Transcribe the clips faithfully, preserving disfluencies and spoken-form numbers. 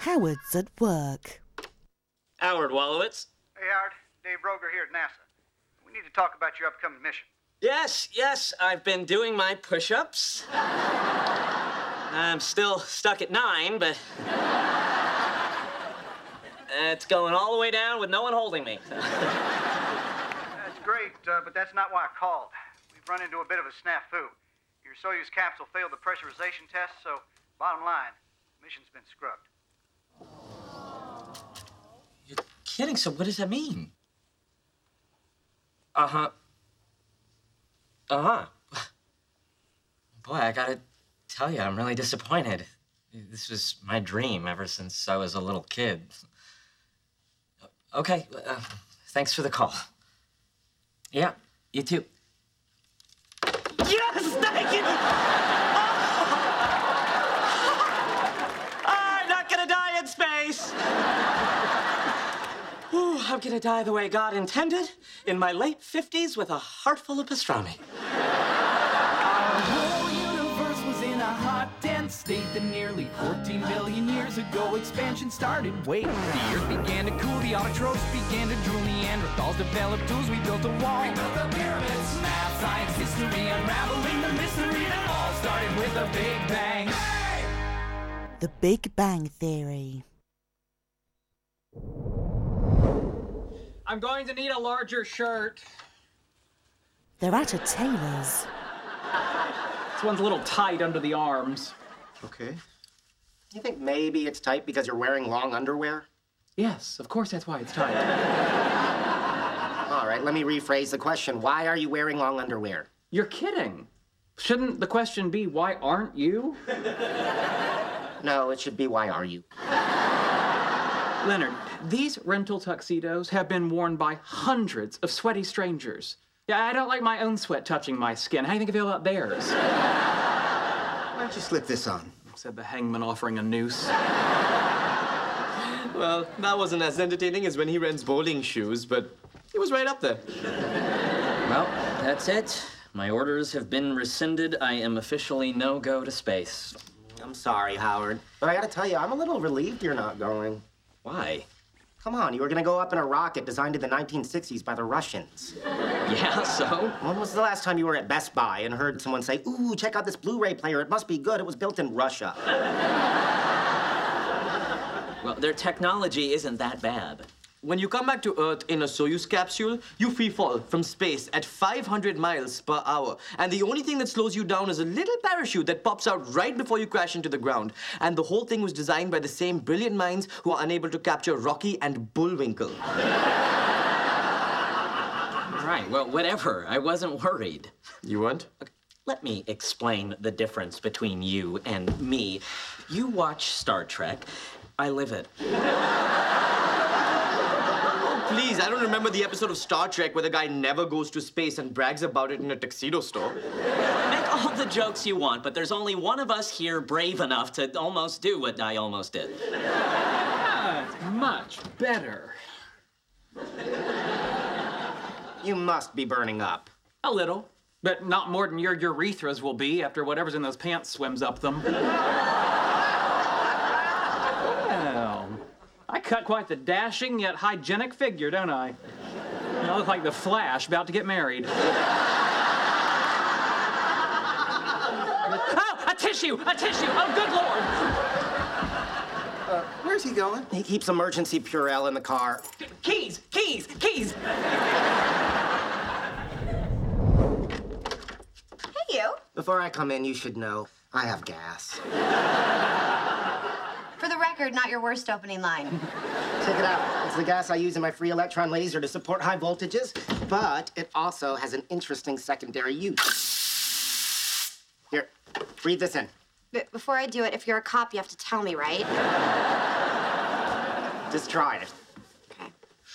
Howard's at work. Howard Wolowitz. Hey, Howard. Dave Roger here at NASA. We need to talk about your upcoming mission. Yes, yes, I've been doing my push-ups. I'm still stuck at nine, but it's going all the way down with no one holding me. That's great, uh, but that's not why I called. We've run into a bit of a snafu. Your Soyuz capsule failed the pressurization test, so bottom line, mission's been scrubbed. You're kidding, so what does that mean? Uh-huh. Uh-huh. Boy, I gotta tell you, I'm really disappointed. This was my dream ever since I was a little kid. Okay, uh, thanks for the call. Yeah, you too. Yes, thank you! I'm not gonna die in space! Ooh, I'm gonna die the way God intended, in my late fifties with a heart full of pastrami. Our whole universe was in a hot, dense state that nearly fourteen billion years ago expansion started. Wait, the earth began to cool, the autotrophs began to drool, Neanderthals developed tools, we built a wall. We built the pyramids, math, science, history, unraveling the mystery that all started with a Big Bang. Hey! The Big Bang Theory. I'm going to need a larger shirt. They're at a tailor's. This one's a little tight under the arms. Okay. You think maybe it's tight because you're wearing long underwear? Yes, of course that's why it's tight. All right, let me rephrase the question. Why are you wearing long underwear? You're kidding. Shouldn't the question be, why aren't you? No, it should be, why are you? Leonard, these rental tuxedos have been worn by hundreds of sweaty strangers. Yeah, I don't like my own sweat touching my skin. How do you think I feel about theirs? Why don't you slip this on? Said the hangman offering a noose. Well, that wasn't as entertaining as when he rents bowling shoes, but he was right up there. Well, that's it. My orders have been rescinded. I am officially no-go to space. I'm sorry, Howard, but I gotta tell you, I'm a little relieved you're not going. Why? Come on, you were gonna go up in a rocket designed in the nineteen sixties by the Russians. Yeah, so? When was the last time you were at Best Buy and heard someone say, ooh, check out this Blu-ray player, it must be good, it was built in Russia? Well, their technology isn't that bad. When you come back to Earth in a Soyuz capsule, you free fall from space at five hundred miles per hour. And the only thing that slows you down is a little parachute that pops out right before you crash into the ground. And the whole thing was designed by the same brilliant minds who are unable to capture Rocky and Bullwinkle. Right, well, whatever. I wasn't worried. You weren't? Okay, let me explain the difference between you and me. You watch Star Trek. I live it. Please, I don't remember the episode of Star Trek where the guy never goes to space and brags about it in a tuxedo store. Make all the jokes you want, but there's only one of us here brave enough to almost do what I almost did. Ah, much better. You must be burning up. A little, but not more than your urethras will be after whatever's in those pants swims up them. Well, I cut quite the dashing yet hygienic figure, don't I? I look like the Flash about to get married. Oh, a tissue! A tissue! Oh, good Lord! Uh, where's he going? He keeps emergency Purell in the car. Keys! Keys! Keys! Hey, you. Before I come in, you should know I have gas. For the record, not your worst opening line. Check it out. It's the gas I use in my free electron laser to support high voltages, but it also has an interesting secondary use. Here, breathe this in. But before I do it, if you're a cop, you have to tell me, right? Just try it. Okay.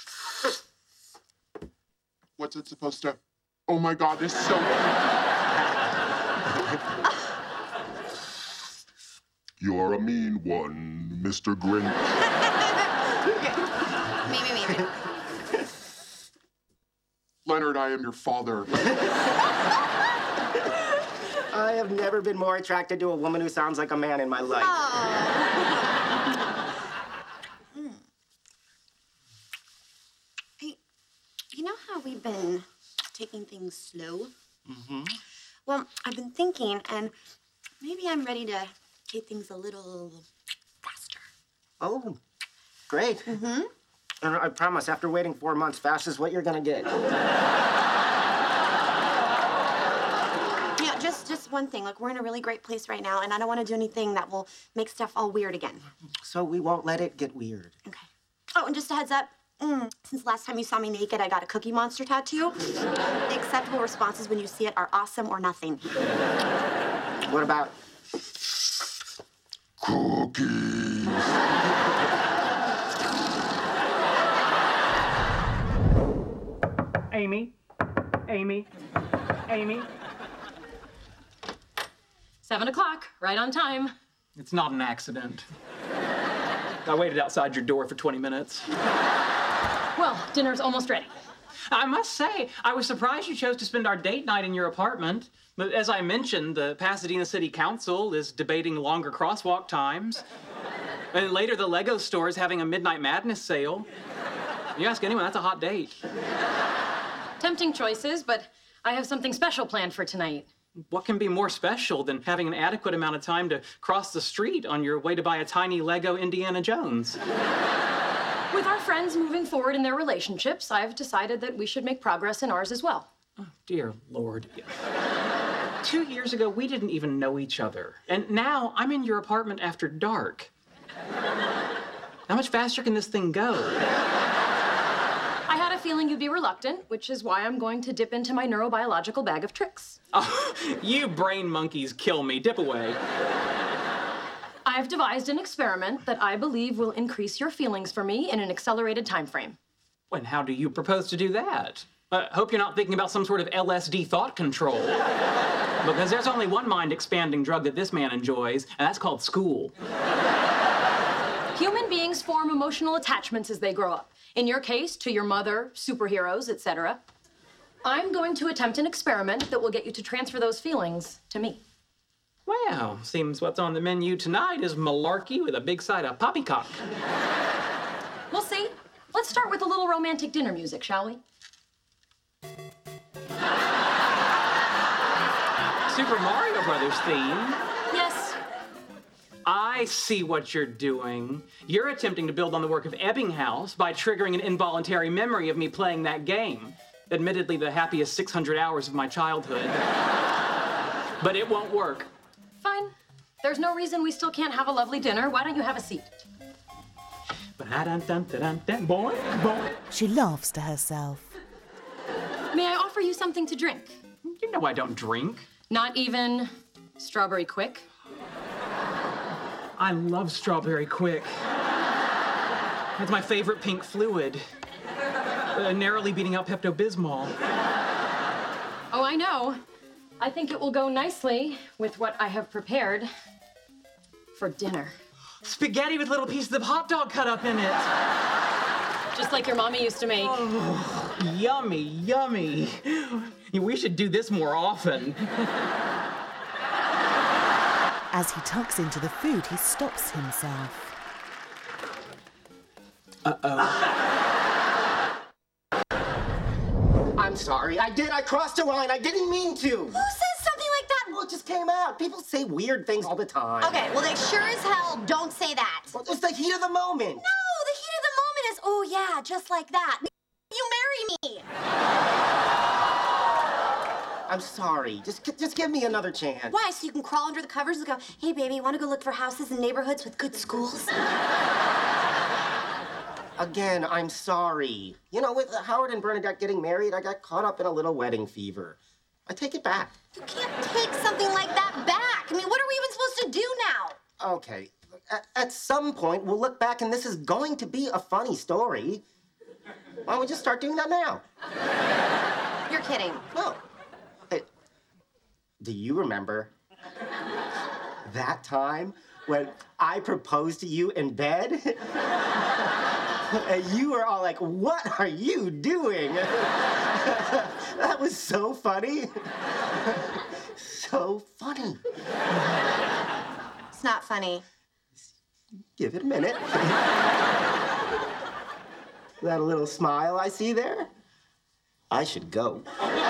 What's it supposed to? Oh my God, this is so. You're a mean one, Mister Grinch. Me, me, me, me. Leonard, I am your father. I have never been more attracted to a woman who sounds like a man in my life. Oh. how we've been taking things slow? Mm-hmm. Well, I've been thinking, and maybe I'm ready to take things a little faster. Oh, great. Mm-hmm. And I promise, after waiting four months, fast is what you're gonna get. Yeah, just just one thing. Like, we're in a really great place right now, and I don't want to do anything that will make stuff all weird again. So we won't let it get weird. Okay. Oh, and just a heads up. Mm, since the last time you saw me naked, I got a Cookie Monster tattoo. The acceptable responses when you see it are awesome or nothing. What about Cookies. Amy? Amy? Amy? Seven o'clock, right on time. It's not an accident. I waited outside your door for twenty minutes. Well, dinner's almost ready. I must say, I was surprised you chose to spend our date night in your apartment. But as I mentioned, the Pasadena City Council is debating longer crosswalk times. And later, the Lego store is having a Midnight Madness sale. You ask anyone, that's a hot date. Tempting choices, but I have something special planned for tonight. What can be more special than having an adequate amount of time to cross the street on your way to buy a tiny Lego Indiana Jones? With our friends moving forward in their relationships, I've decided that we should make progress in ours as well. Oh, dear Lord. Two years ago, we didn't even know each other. And now I'm in your apartment after dark. How much faster can this thing go? I had a feeling you'd be reluctant, which is why I'm going to dip into my neurobiological bag of tricks. Oh, you brain monkeys kill me. Dip away. I've devised an experiment that I believe will increase your feelings for me in an accelerated time frame. And how do you propose to do that? I hope you're not thinking about some sort of L S D thought control. Because there's only one mind-expanding drug that this man enjoys, and that's called school. Human beings form emotional attachments as they grow up. In your case, to your mother, superheroes, et cetera. I'm going to attempt an experiment that will get you to transfer those feelings to me. Well, seems what's on the menu tonight is malarkey with a big side of poppycock. We'll see. Let's start with a little romantic dinner music, shall we? Super Mario Brothers theme. Yes. I see what you're doing. You're attempting to build on the work of Ebbinghaus by triggering an involuntary memory of me playing that game. Admittedly, the happiest six hundred hours of my childhood. But it won't work. Fine. There's no reason we still can't have a lovely dinner. Why don't you have a seat? Boy, boy. She laughs to herself. May I offer you something to drink? You know I don't drink. Not even Strawberry Quick? I love Strawberry Quick. That's my favorite pink fluid. Uh, narrowly beating out Pepto-Bismol. Oh, I know. I think it will go nicely with what I have prepared for dinner. Spaghetti with little pieces of hot dog cut up in it. Just like your mommy used to make. Oh, yummy, yummy. We should do this more often. As he tucks into the food, he stops himself. Uh-oh. I'm sorry. I did. I crossed a line. I didn't mean to. Who says something like that? Well, it just came out. People say weird things all the time. Okay, well, they sure as hell don't say that. Well, it's the heat of the moment. No, the heat of the moment is, oh, yeah, just like that. You marry me. I'm sorry. Just, just give me another chance. Why? So you can crawl under the covers and go, hey, baby, want to go look for houses in neighborhoods with good schools? Again, I'm sorry. You know, with Howard and Bernadette getting married, I got caught up in a little wedding fever. I take it back. You can't take something like that back. I mean, what are we even supposed to do now? Okay. At, at some point, we'll look back and this is going to be a funny story. Why don't we just start doing that now? You're kidding. No. Hey, do you remember that time when I proposed to you in bed? And you were all like, what are you doing? That was so funny. So funny. It's not funny. Give it a minute. That little smile I see there? I should go.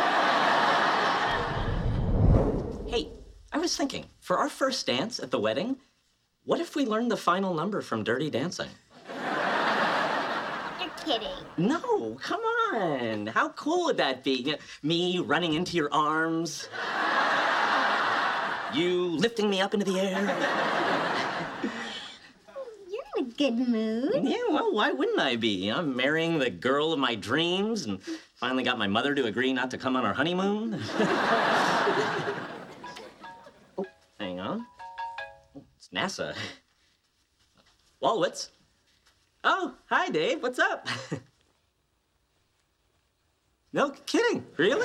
Hey, I was thinking, for our first dance at the wedding, what if we learned the final number from Dirty Dancing? You're kidding. No, come on. How cool would that be? Me running into your arms. You lifting me up into the air. You're in a good mood. Yeah, well, why wouldn't I be? I'm marrying the girl of my dreams and finally got my mother to agree not to come on our honeymoon. Oh, hang on. Oh, it's NASA. Walwitz. Oh, hi, Dave. What's up? No kidding. Really?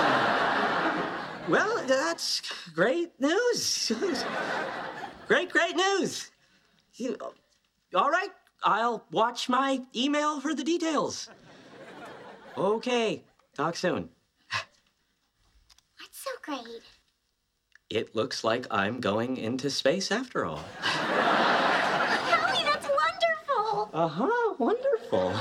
Well, that's great news. Great, great news. You, all right, I'll watch my email for the details. Okay, talk soon. What's so great? It looks like I'm going into space after all. Howie, that's wonderful. Uh-huh, wonderful.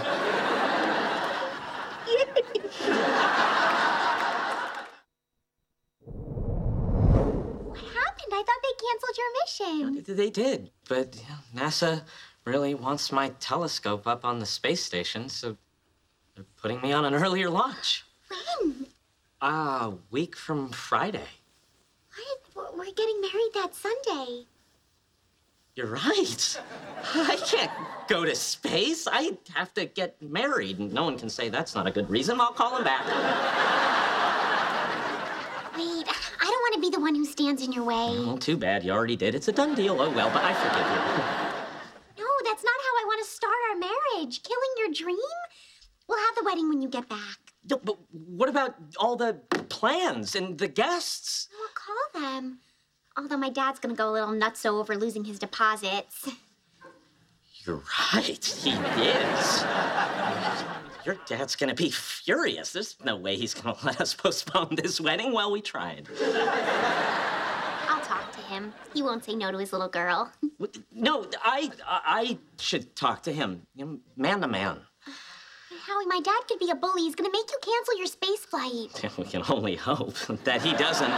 I thought they canceled your mission. They did, but you know, NASA really wants my telescope up on the space station, so they're putting me on an earlier launch. When? Ah, a week from Friday. What? We're getting married that Sunday. You're right. I can't go to space. I have to get married. No one can say that's not a good reason. I'll call him back. Wait, I don't want to be the one who stands in your way. Oh, too bad. You already did. It's a done deal. Oh, well, but I forgive you. No, that's not how I want to start our marriage. Killing your dream? We'll have the wedding when you get back. No, but what about all the plans and the guests? We'll call them. Although my dad's going to go a little nutso over losing his deposits. You're right. He is. Your dad's gonna be furious. There's no way he's gonna let us postpone this wedding. Well, we tried. I'll talk to him. He won't say no to his little girl. No, I I should talk to him, you know, man to man. Howie, my dad could be a bully. He's gonna make you cancel your space flight. We can only hope that he doesn't.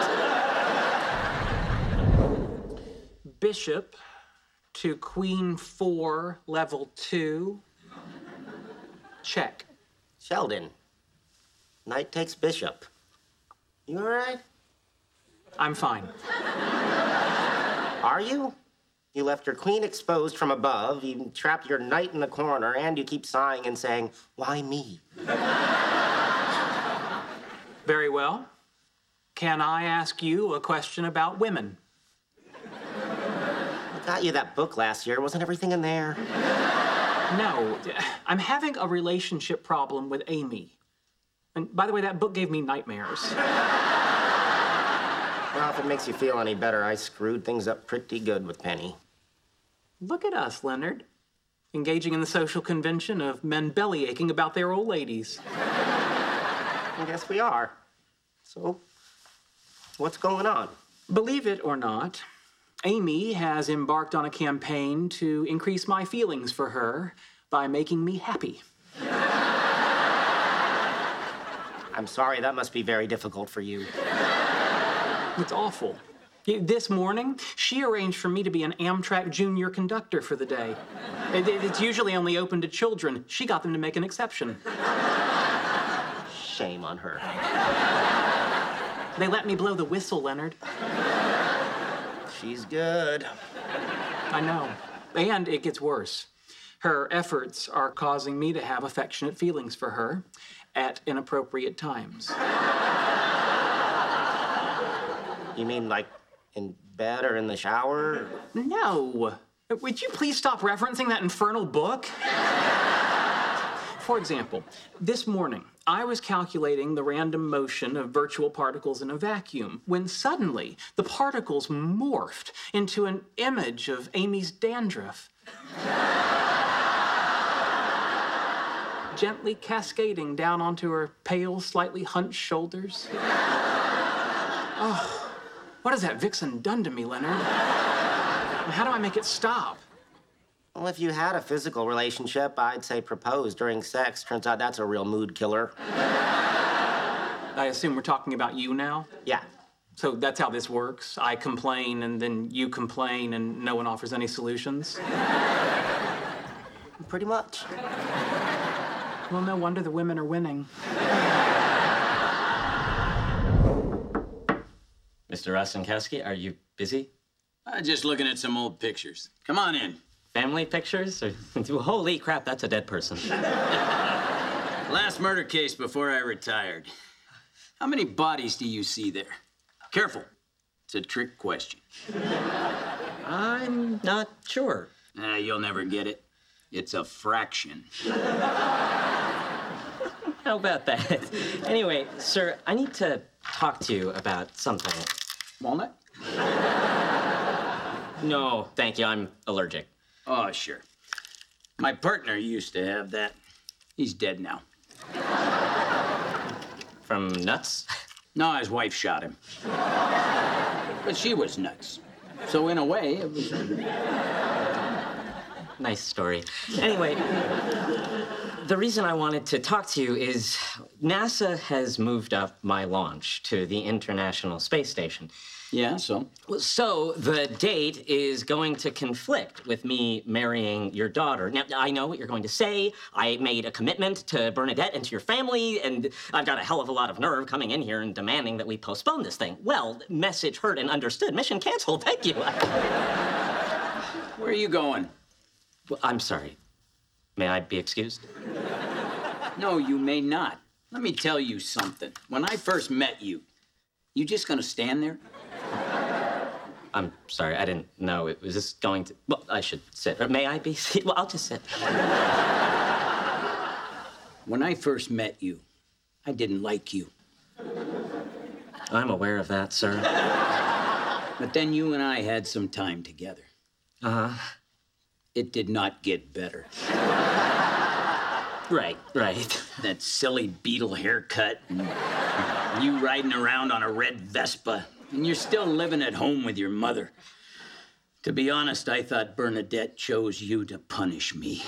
Bishop to Queen four, level two. Check. Sheldon, knight takes bishop. You all right? I'm fine. Are you? You left your queen exposed from above, you trapped your knight in the corner, and you keep sighing and saying, why me? Very well. Can I ask you a question about women? I got you that book last year. Wasn't everything in there? No, I'm having a relationship problem with Amy. And by the way, that book gave me nightmares. Well, if it makes you feel any better, I screwed things up pretty good with Penny. Look at us, Leonard. Engaging in the social convention of men belly aching about their old ladies. I guess we are. So, what's going on? Believe it or not, Amy has embarked on a campaign to increase my feelings for her by making me happy. I'm sorry, that must be very difficult for you. It's awful. This morning, she arranged for me to be an Amtrak junior conductor for the day. It's usually only open to children. She got them to make an exception. Shame on her. They let me blow the whistle, Leonard. She's good. I know. And it gets worse. Her efforts are causing me to have affectionate feelings for her at inappropriate times. You mean like in bed or in the shower? No. Would you please stop referencing that infernal book? For example, this morning, I was calculating the random motion of virtual particles in a vacuum when suddenly the particles morphed into an image of Amy's dandruff. Gently cascading down onto her pale, slightly hunched shoulders. Oh, what has that vixen done to me, Leonard? How do I make it stop? Well, if you had a physical relationship, I'd say propose during sex. Turns out that's a real mood killer. I assume we're talking about you now? Yeah. So that's how this works? I complain, and then you complain, and no one offers any solutions? Pretty much. Well, no wonder the women are winning. Mister Rostenkowski, are you busy? Uh, just looking at some old pictures. Come on in. Family pictures? Or... Holy crap, that's a dead person. Last murder case before I retired. How many bodies do you see there? Careful. It's a trick question. I'm not sure. Uh, you'll never get it. It's a fraction. How about that? Anyway, sir, I need to talk to you about something. Walnut? No, thank you. I'm allergic. Oh, sure. My partner used to have that. He's dead now. From nuts? No, his wife shot him. But she was nuts. So in a way, it was... Nice story. Anyway, the reason I wanted to talk to you is NASA has moved up my launch to the International Space Station. Yeah, so? So the date is going to conflict with me marrying your daughter. Now, I know what you're going to say. I made a commitment to Bernadette and to your family, and I've got a hell of a lot of nerve coming in here and demanding that we postpone this thing. Well, message heard and understood. Mission canceled. Thank you. Where are you going? Well, I'm sorry. May I be excused? No, you may not. Let me tell you something. When I first met you, you just gonna stand there? I'm sorry, I didn't know. It was this going to... Well, I should sit. Or may I be seated? Well, I'll just sit. When I first met you, I didn't like you. I'm aware of that, sir. But then you and I had some time together. Uh-huh. It did not get better. Right, right. That silly beetle haircut, and you riding around on a red Vespa, and you're still living at home with your mother. To be honest, I thought Bernadette chose you to punish me.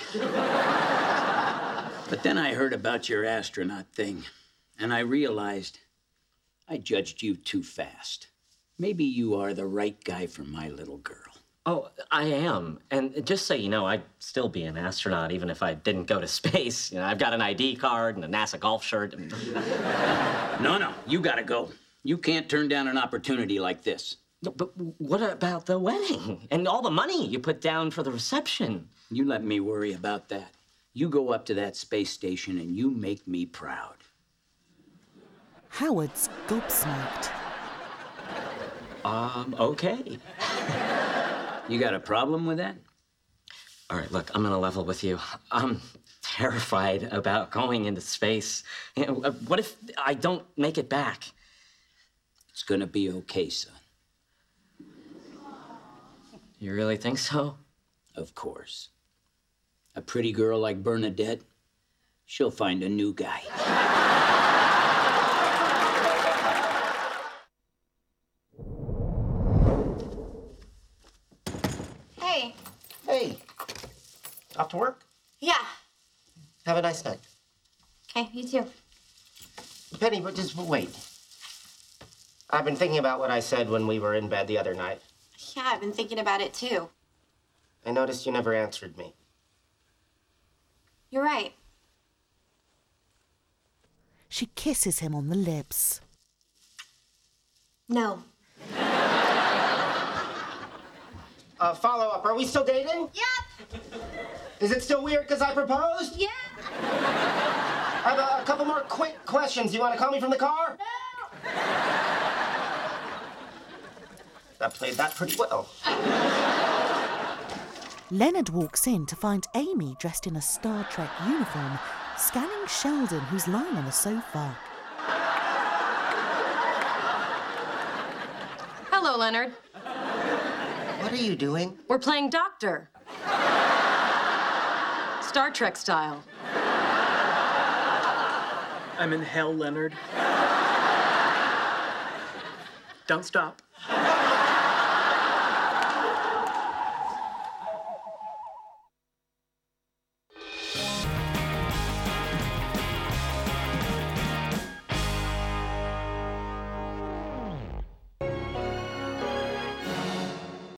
But then I heard about your astronaut thing, and I realized I judged you too fast. Maybe you are the right guy for my little girl. Oh, I am. And just so you know, I'd still be an astronaut even if I didn't go to space. You know, I've got an I D card and a NASA golf shirt. And... No, no, you gotta go. You can't turn down an opportunity like this. No, but what about the wedding and all the money you put down for the reception? You let me worry about that. You go up to that space station and you make me proud. Howard's gobsmacked. Um, okay. You got a problem with that? All right, look, I'm gonna level with you. I'm terrified about going into space. You know, what if I don't make it back? It's gonna be okay, son. You really think so? Of course. A pretty girl like Bernadette, she'll find a new guy. Hey. Hey. Off to work? Yeah. Have a nice night. Okay, you too. Penny, but just wait. I've been thinking about what I said when we were in bed the other night. Yeah, I've been thinking about it too. I noticed you never answered me. You're right. She kisses him on the lips. No. Uh, follow up. Are we still dating? Yep. Is it still weird because I proposed? Yeah. I have a, a couple more quick questions. You want to call me from the car? No. I played that pretty well. Leonard walks in to find Amy dressed in a Star Trek uniform, scanning Sheldon, who's lying on the sofa. Hello, Leonard. What are you doing? We're playing doctor. Star Trek style. I'm in hell, Leonard. Don't stop.